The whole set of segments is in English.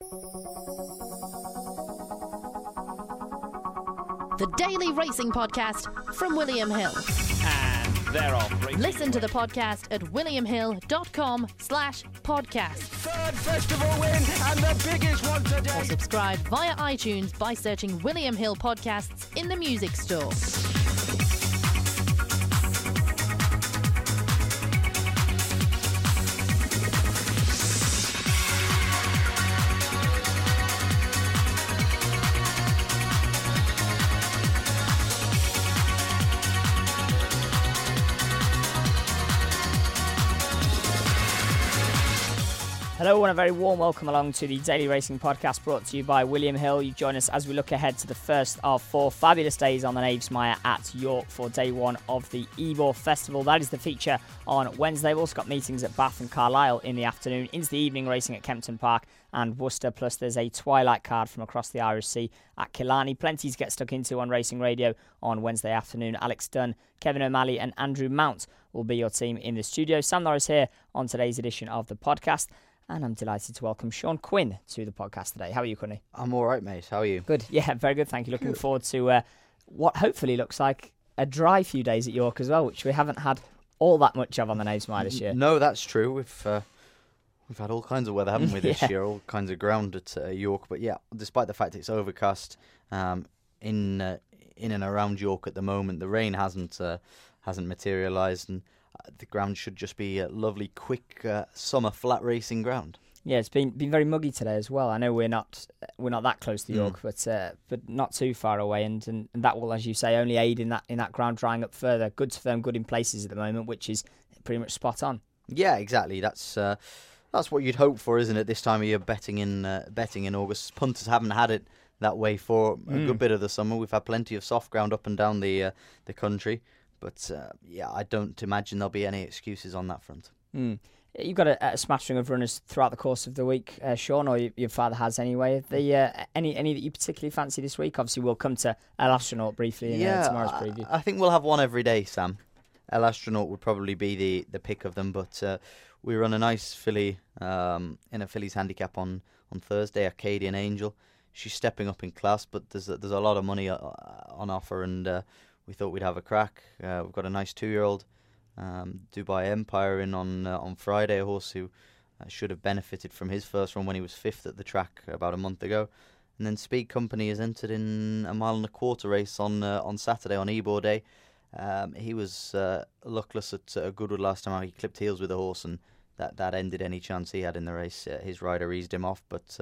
The Daily Racing Podcast from William Hill. And they're off. Listen to the podcast at williamhill.com/podcast. Third festival win and the biggest one today. Or subscribe via iTunes by searching William Hill Podcasts in the music store. Hello and a very warm welcome along to the Daily Racing Podcast brought to you by William Hill. You join us as we look ahead to the first of 4 fabulous days on the Knavesmire at York for day one of the Ebor Festival. That is the feature on Wednesday. We've also got meetings at Bath and Carlisle in the afternoon, into the evening racing at Kempton Park and Worcester, plus there's a twilight card from across the Irish Sea at Killarney. Plenty to get stuck into on Racing Radio on Wednesday afternoon. Alex Dunn, Kevin O'Malley and Andrew Mount will be your team in the studio. Sam Norris here on today's edition of the podcast. And I'm delighted to welcome Sean Quinn to the podcast today. How are you, Quinny? I'm all right, mate. How are you? Good. Yeah, very good. Thank you. Looking forward to what hopefully looks like a dry few days at York as well, which we haven't had all that much of on the Knavesmire this year. No, that's true. We've had all kinds of weather, haven't we, this Yeah. year? All kinds of ground at York. But yeah, despite the fact it's overcast in and around York at the moment, the rain hasn't materialised, and the ground should just be a lovely, quick summer flat racing ground. Yeah, it's been very muggy today as well. I know we're not that close to York, but not too far away, and that will, as you say, only aid in that ground drying up further. Good for them, good in places at the moment, which is pretty much spot on. Yeah, exactly. That's what you'd hope for, isn't it? This time of year, betting in August. Punters haven't had it that way for a good bit of the summer. We've had plenty of soft ground up and down the country. But, I don't imagine there'll be any excuses on that front. You've got a smattering of runners throughout the course of the week, Sean, or your father has anyway. Any that you particularly fancy this week? Obviously, we'll come to El Astronaut briefly in tomorrow's preview. I think we'll have one every day, Sam. El Astronaut would probably be the pick of them, but we run a nice filly in a filly's handicap on Thursday, Acadian Angel. She's stepping up in class, but there's a lot of money on offer, and we thought we'd have a crack. We've got a nice 2-year-old, Dubai Empire, in on Friday, a horse who should have benefited from his first run when he was 5th at the track about a month ago. And then Speed Company has entered in a 1.25 mile race on Saturday, on Ebor Day. He was luckless at Goodwood last time out. He clipped heels with the horse, and that ended any chance he had in the race. His rider eased him off, but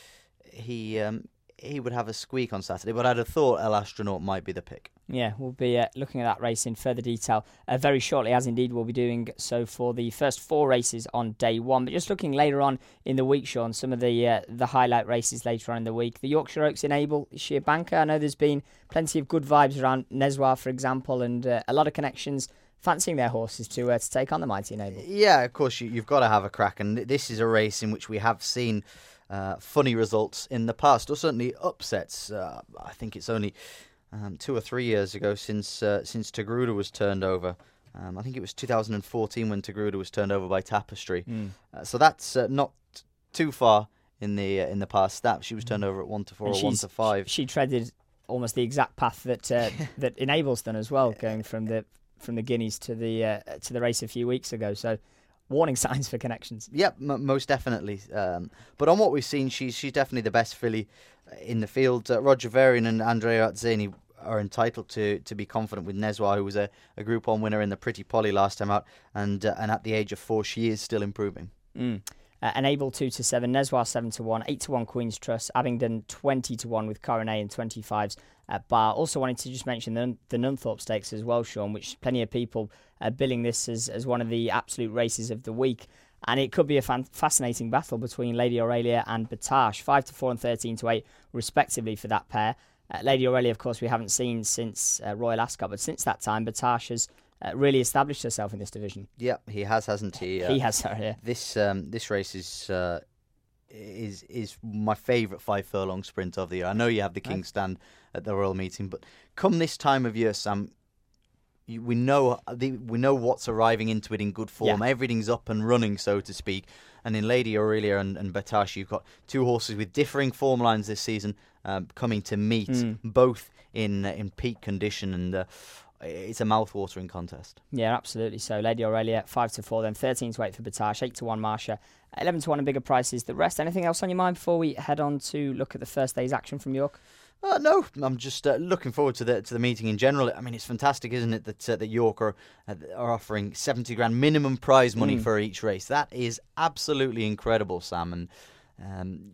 he would have a squeak on Saturday. But I'd have thought El Astronaut might be the pick. Yeah, we'll be looking at that race in further detail very shortly, as indeed we'll be doing so for the first 4 races on day one. But just looking later on in the week, Sean, some of the highlight races later on in the week. The Yorkshire Oaks in Able, is she a banker? I know there's been plenty of good vibes around Neswa, for example, and a lot of connections fancying their horses to take on the mighty Enable. Yeah, of course, you've got to have a crack, and this is a race in which we have seen funny results in the past, or certainly upsets. I think it's only 2 or 3 years ago since Tagruda was turned over. I think it was 2014 when Tagruda was turned over by Tapestry. So that's not too far in the past. That she was turned over at 1-4 or 1-5. She treaded almost the exact path that that Enable's done as well, going from the Guineas to the race a few weeks ago. So warning signs for connections. Yep, most definitely. But on what we've seen, she's definitely the best filly in the field. Roger Varian and Andrea Azzeni are entitled to be confident with Neswa, who was a Group 1 winner in the Pretty Polly last time out, and at the age of 4, she is still improving. Enable 2-7, Neswa 7-1, 8-1 Queen's Trust, Abingdon 20-1 with Coronet and 25s at Bar. Also wanted to just mention the Nunthorpe Stakes as well, Sean, which plenty of people are billing this as one of the absolute races of the week. And it could be a fascinating battle between Lady Aurelia and Battash, 5-4 and 13-8 respectively for that pair. Lady Aurelia, of course, we haven't seen since Royal Ascot, but since that time, Battash has really established herself in this division. Yeah, he has, hasn't he? He has, sir, yeah. This race is my favourite 5 furlong sprint of the year. I know you have the King's Stand at the Royal Meeting, but come this time of year, Sam, We know what's arriving into it in good form. Yeah. Everything's up and running, so to speak. And in Lady Aurelia and Batash, you've got two horses with differing form lines this season coming to meet, both in peak condition, and it's a mouth-watering contest. Yeah, absolutely. So Lady Aurelia 5-4, then 13-8 for Batash, 8-1 Marsha, 11-1 in bigger prices. The rest. Anything else on your mind before we head on to look at the first day's action from York? No, I'm just looking forward to the meeting in general. I mean, it's fantastic, isn't it, that York are offering 70 grand minimum prize money for each race. That is absolutely incredible, Sam. And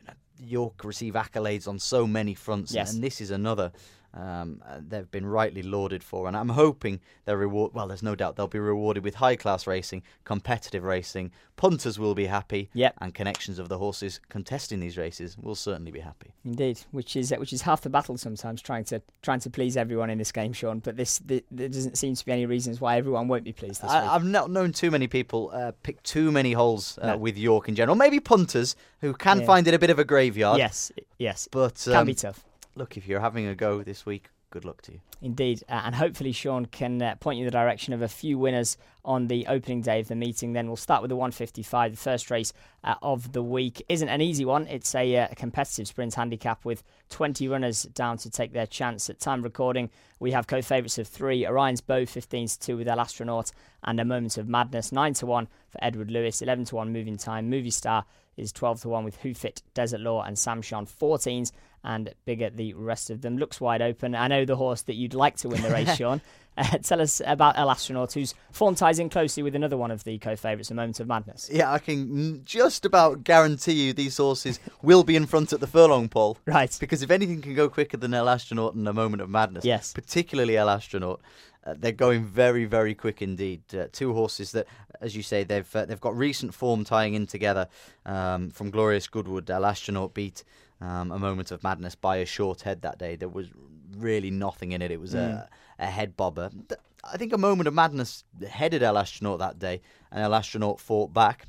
York receive accolades on so many fronts, and this is another. They've been rightly lauded for, and I'm hoping they're rewarded. Well, there's no doubt they'll be rewarded with high-class racing, competitive racing. Punters will be happy, and connections of the horses contesting these races will certainly be happy. Indeed, which is half the battle sometimes, trying to please everyone in this game, Sean. But there doesn't seem to be any reasons why everyone won't be pleased this week. I've not known too many people pick too many holes with York in general. Maybe punters who can find it a bit of a graveyard. Yes, but can be tough. Look, if you're having a go this week, good luck to you. Indeed, and hopefully Sean can point you in the direction of a few winners on the opening day of the meeting. Then we'll start with the 155, the first race of the week. Isn't an easy one. It's a competitive sprint handicap with 20 runners down to take their chance. At time of recording, we have co-favourites of 3, Orion's Bow 15-2 with El Astronaut and A Moment of Madness, 9-1 for Edward Lewis, 11-1 Moving Time. Movie Star is 12-1 with Hoofit, Desert Law and Samshon, 14s and bigger the rest of them. Looks wide open. I know the horse that you'd like to win the race, Sean. Tell us about El Astronaut, whose form ties in closely with another one of the co-favourites, A Moment of Madness. Yeah, I can just about guarantee you these horses will be in front at the furlong pole. Right. Because if anything can go quicker than El Astronaut and A Moment of Madness, particularly El Astronaut, they're going very, very quick indeed. Two horses that, as you say, they've got recent form tying in together. From Glorious Goodwood, El Astronaut beat A Moment of Madness by a short head that day. There was really nothing in it. It was a head bobber. I think A Moment of Madness headed El Astronaut that day, and El Astronaut fought back.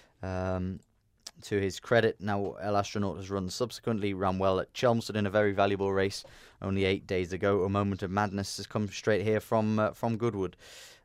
To his credit, now El Astronaut has run subsequently, ran well at Chelmsford in a very valuable race only 8 days ago. A Moment of Madness has come straight here from Goodwood.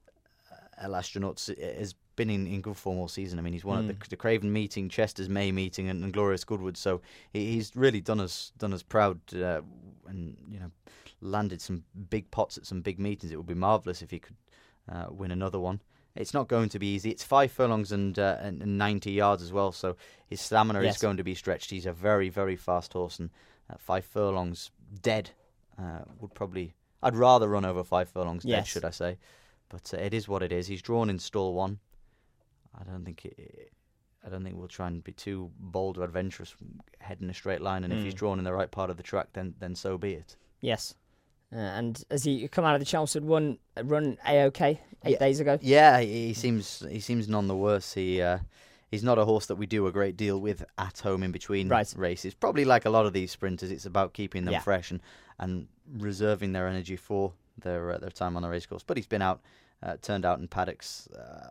El Astronaut has been in good form all season. I mean, he's won at the Craven meeting, Chester's May meeting, and Glorious Goodwood. So he's really done us proud, and landed some big pots at some big meetings. It would be marvellous if he could win another one. It's not going to be easy. It's 5 furlongs and 90 yards as well, so his stamina is going to be stretched. He's a very, very fast horse, and 5 furlongs dead would probably... I'd rather run over 5 furlongs dead, should I say. But it is what it is. He's drawn in stall 1. I don't think we'll try and be too bold or adventurous heading a straight line, and if he's drawn in the right part of the track, then so be it. Yes. And has he come out of the Chelmsford run A-OK 8 days ago? Yeah, he seems none the worse. He's not a horse that we do a great deal with at home in between races. Probably like a lot of these sprinters, it's about keeping them fresh and reserving their energy for their time on the racecourse. But he's been out, turned out in paddocks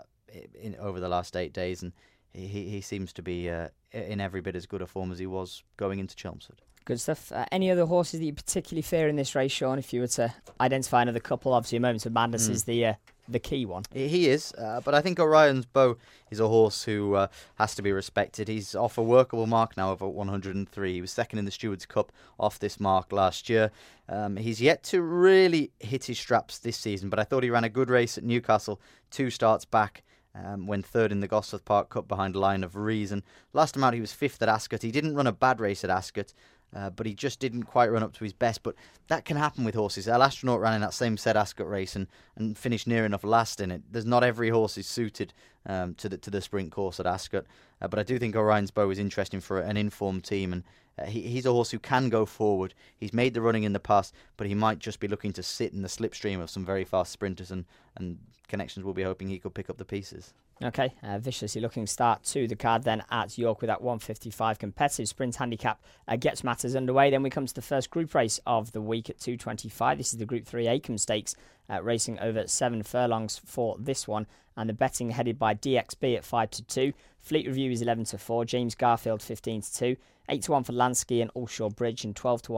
over the last 8 days, and he seems to be in every bit as good a form as he was going into Chelmsford. Good stuff. Any other horses that you particularly fear in this race, Sean? If you were to identify another couple, obviously A Moment of Madness is the key one. He is, but I think Orion's Bow is a horse who has to be respected. He's off a workable mark now of 103. He was second in the Stewards' Cup off this mark last year. He's yet to really hit his straps this season, but I thought he ran a good race at Newcastle 2 starts back. When third in the Gosforth Park Cup behind Line of Reason. Last time out he was 5th at Ascot. He didn't run a bad race at Ascot, but he just didn't quite run up to his best. But that can happen with horses. El Astronaut ran in that same said Ascot race and finished near enough last in it. There's not every horse is suited to the sprint course at Ascot. But I do think Orion's Bow is interesting for an informed team, and he's a horse who can go forward. He's made the running in the past, but he might just be looking to sit in the slipstream of some very fast sprinters, and Connections will be hoping he could pick up the pieces. Okay, viciously looking start to the card then at York with that 155 competitive sprint handicap gets matters underway. Then we come to the first group race of the week at 2:25. This is the Group 3 Acomb Stakes, racing over 7 furlongs for this one, and the betting headed by DXB at 5-2. Fleet Review is 11-4. James Garfield 15-2. 8-1 for Lansky and Allshaw Bridge, and 12-1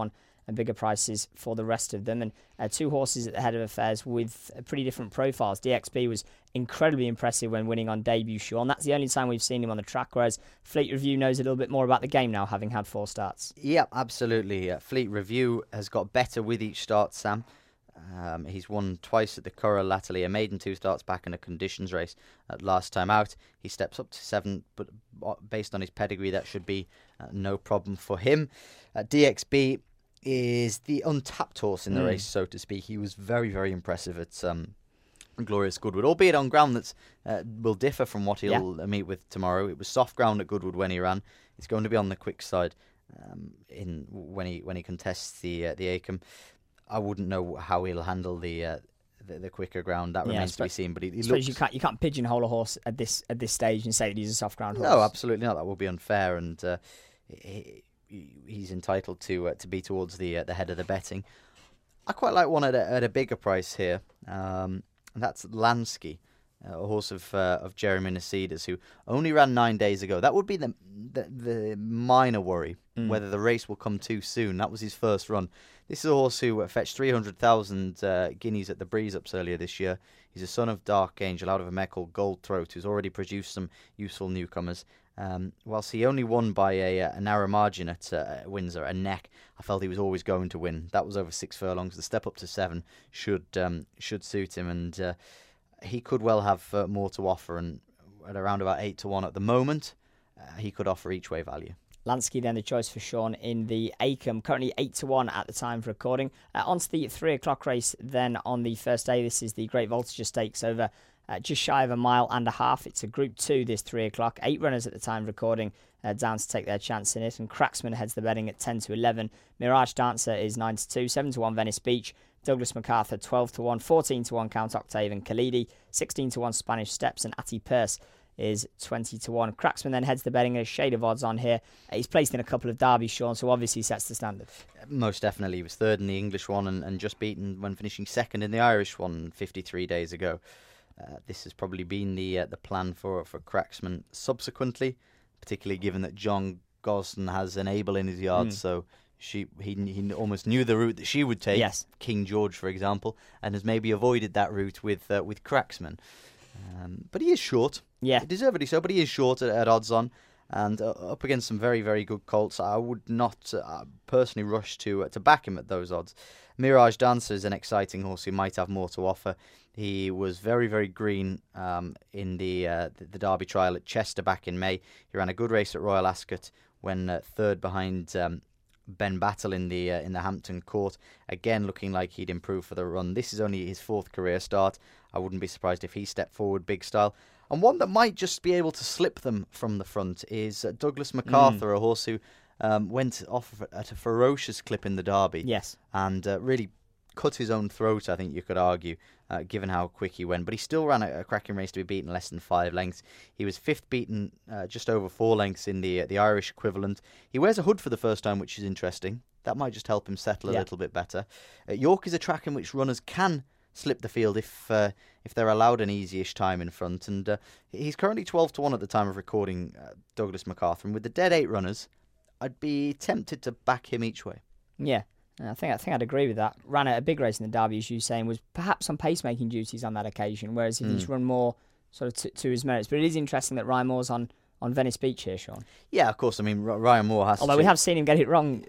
and bigger prices for the rest of them. And two horses at the head of affairs with pretty different profiles. DXB was incredibly impressive when winning on debut, Sean. That's the only time we've seen him on the track, whereas Fleet Review knows a little bit more about the game now, having had 4 starts. Yeah, absolutely. Fleet Review has got better with each start, Sam. He's won twice at the Curragh latterly, a maiden 2 starts back in a conditions race last time out. He steps up to 7, but based on his pedigree, that should be no problem for him. DXB is the untapped horse in the race, so to speak. He was very, very impressive at Glorious Goodwood, albeit on ground that will differ from what he'll meet with tomorrow. It was soft ground at Goodwood when he ran. It's going to be on the quick side when he contests the Acomb. I wouldn't know how he'll handle the quicker ground. That remains to be seen. But he looks... you can't pigeonhole a horse at this stage and say that he's a soft ground horse. No, absolutely not. That would be unfair, and he's entitled to be towards the head of the betting. I quite like one at a bigger price here, and that's Lansky, a horse of Jeremy Nasidas, who only ran 9 days ago. That would be the minor worry, whether the race will come too soon. That was his first run. This is a horse who fetched 300,000 guineas at the Breeze Ups earlier this year. He's a son of Dark Angel out of a mare called Gold Throat, who's already produced some useful newcomers. Whilst he only won by a narrow margin at Windsor, a neck, I felt he was always going to win. That was over 6 furlongs. The step up to 7 should suit him, and he could well have more to offer. And at around about 8-1 at the moment, he could offer each way value. Lansky then the choice for Sean in the Acomb, currently 8-1 at the time of recording. On to the 3 o'clock race then on the first day. This is the Great Voltigeur Stakes over just shy of 1.5 miles. It's a Group 2 this 3 o'clock. 8 runners at the time of recording down to take their chance in it. And Cracksman heads the betting at 10-11. Mirage Dancer is 9-2. 7-1 Venice Beach. Douglas MacArthur 12-1. 14-1 Count Octave and Khalidi. 16-1 Spanish Steps. And Atty Purse is 20-1. Cracksman then heads the betting at a shade of odds on here. He's placed in a couple of derbies, Sean, so obviously sets the standard. Most definitely. He was third in the English one and just beaten when finishing second in the Irish one 53 days ago. This has probably been the plan for Cracksman subsequently, particularly given that John Gosden has an Able in his yard, so he almost knew the route that she would take, King George, for example, and has maybe avoided that route with Cracksman. But he is short. Yeah. Deservedly so, but he is short at odds on. And up against some very, very good colts, I would not personally rush to back him at those odds. Mirage Dancer is an exciting horse who might have more to offer. He was very, very green in the Derby trial at Chester back in May. He ran a good race at Royal Ascot when third behind Ben Battle in the Hampton Court. Again, looking like he'd improve for the run. This is only his 4th career start. I wouldn't be surprised if he stepped forward big style. And one that might just be able to slip them from the front is Douglas MacArthur, a horse who went off at a ferocious clip in the Derby. Yes. And really cut his own throat, I think you could argue, given how quick he went. But he still ran a cracking race to be beaten less than 5 lengths. He was 5th beaten just over 4 lengths in the Irish equivalent. He wears a hood for the first time, which is interesting. That might just help him settle a little bit better. York is a track in which runners can slip the field if they're allowed an easy-ish time in front. And he's currently 12-1 at the time of recording, Douglas MacArthur. And with the dead 8 runners, I'd be tempted to back him each way. Yeah. I think I'd agree with that. Ran a big race in the Derby, as you were saying, was perhaps on pacemaking duties on that occasion, whereas if he's run more sort of to his merits. But it is interesting that Ryan Moore's on Venice Beach here, Sean. Yeah, of course. I mean, Ryan Moore has Although we have seen him get it wrong,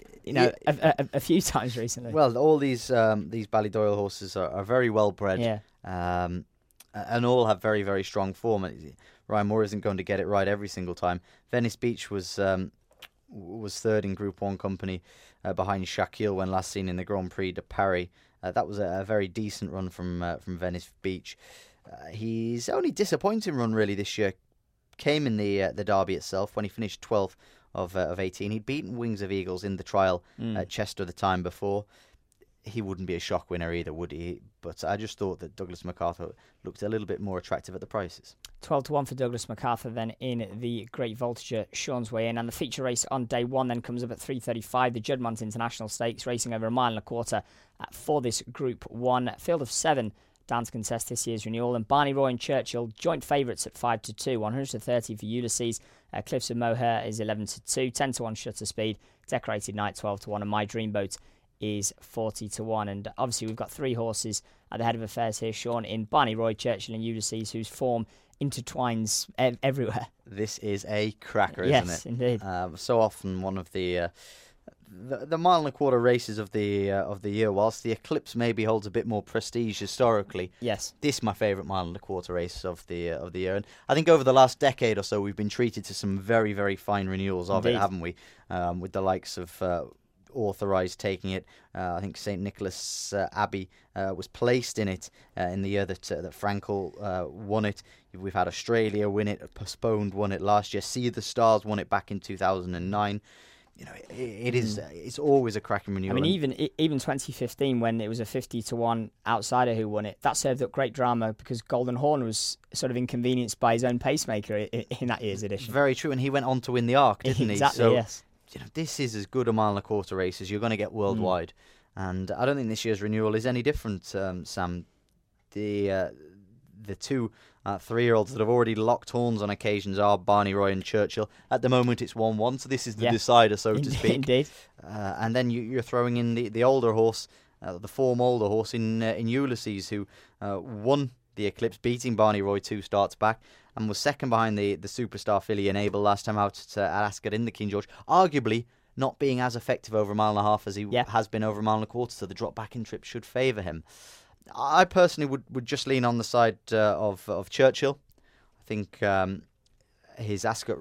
a few times recently. Well, all these Ballydoyle horses are very well bred, and all have very, very strong form. Ryan Moore isn't going to get it right every single time. Venice Beach was third in Group 1 company behind Shaquille when last seen in the Grand Prix de Paris. That was a very decent run from Venice Beach. His only disappointing run really this year came in the Derby itself when he finished 12th of 18. He'd beaten Wings of Eagles in the trial at Chester the time before. He wouldn't be a shock winner either, would he? But I just thought that Douglas MacArthur looked a little bit more attractive at the prices. 12-1 for Douglas MacArthur then in the Great Voltigeur, Sean's way in. And the feature race on day 1 then comes up at 3:35, the Juddmonte International Stakes, racing over 1.25 miles for this Group 1. Field of 7 down to contest this year's renewal. And Barney Roy and Churchill, joint favourites at 5-2, 100-30 for Ulysses. Cliffs of Moher is 11-2, 10-1 Shutter Speed. Decorated Knight 12-1, and My Dreamboat is 40-1. And obviously we've got 3 horses at the head of affairs here, Sean, in Barney Roy, Churchill and Ulysses, whose form intertwines everywhere. This is a cracker, isn't it? Yes, indeed. So often one of the mile and a quarter races of the year, whilst the Eclipse maybe holds a bit more prestige historically. Yes, this is my favourite mile and a quarter race of the year, and I think over the last decade or so we've been treated to some very, very fine renewals of it, haven't we? With the likes of Authorised taking it. I think St Nicholas Abbey was placed in it in the year that Frankel won it. We've had Australia win it, Postponed won it last year. Sea of the Stars won it back in 2009. You know, it's always a cracking renewal. I mean, even 2015, when it was a 50-1 outsider who won it, that served up great drama because Golden Horn was sort of inconvenienced by his own pacemaker in that year's edition. Very true, and he went on to win the Arc, didn't he? Exactly, so, yes. You know, this is as good a mile and a quarter race as you're going to get worldwide, and I don't think this year's renewal is any different. Sam, the 2 3-year-olds that have already locked horns on occasions are Barney Roy and Churchill. At the moment, it's 1-1, so this is the decider, so to speak. Indeed. And then you're throwing in the older horse, the form older horse in Ulysses, who won the Eclipse, beating Barney Roy 2 starts back, and was second behind the superstar filly Enable last time out at Ascot in the King George, arguably not being as effective over a mile and a half as he has been over a mile and a quarter, so the drop back in trip should favour him. I personally would just lean on the side of Churchill. I think his Ascot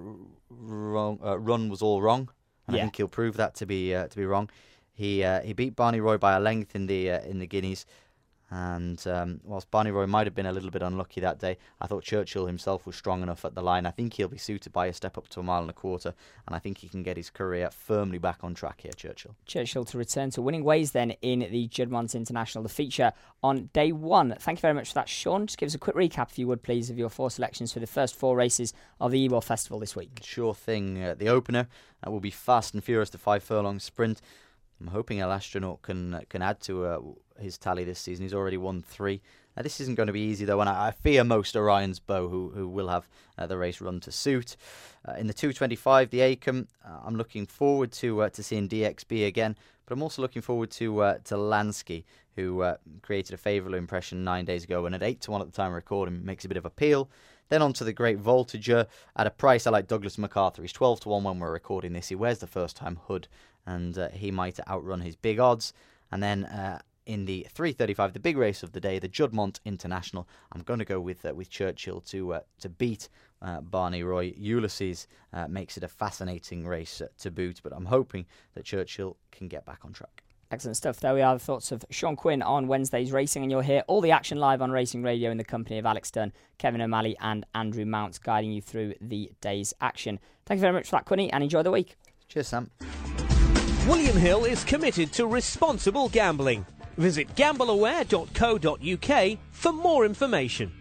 run was all wrong, and I think he'll prove that to be wrong. He beat Barney Roy by a length in the Guineas. And whilst Barney Roy might have been a little bit unlucky that day, I thought Churchill himself was strong enough at the line. I think he'll be suited by a step up to a mile and a quarter, and I think he can get his career firmly back on track here, Churchill. Churchill to return to winning ways then in the Juddmonte International, the feature on day 1. Thank you very much for that, Sean. Just give us a quick recap, if you would, please, of your 4 selections for the first 4 races of the Ebor Festival this week. Sure thing. The opener will be Fast and Furious, the 5-furlong sprint. I'm hoping El Astronaut can add to his tally this season. He's already won 3. This isn't going to be easy, though, and I fear most Orion's Bow, who will have the race run to suit. In the 225, the Acom, I'm looking forward to seeing DXB again, but I'm also looking forward to Lansky, who created a favourable impression 9 days ago, and at 8-1 at the time of recording makes a bit of appeal. Then on to the Great Voltager at a price I like. Douglas MacArthur. He's 12-1 when we're recording this. He wears the first-time hood, and he might outrun his big odds. And then in the 335, the big race of the day, the Juddmonte International, I'm going to go with Churchill to beat Barney Roy. Ulysses makes it a fascinating race to boot, but I'm hoping that Churchill can get back on track. Excellent stuff. There we are, the thoughts of Sean Quinn on Wednesday's racing, and you'll hear all the action live on Racing Radio in the company of Alex Dunn, Kevin O'Malley and Andrew Mounts, guiding you through the day's action. Thank you very much for that, Quinny, and enjoy the week. Cheers, Sam. William Hill is committed to responsible gambling. Visit gambleaware.co.uk for more information.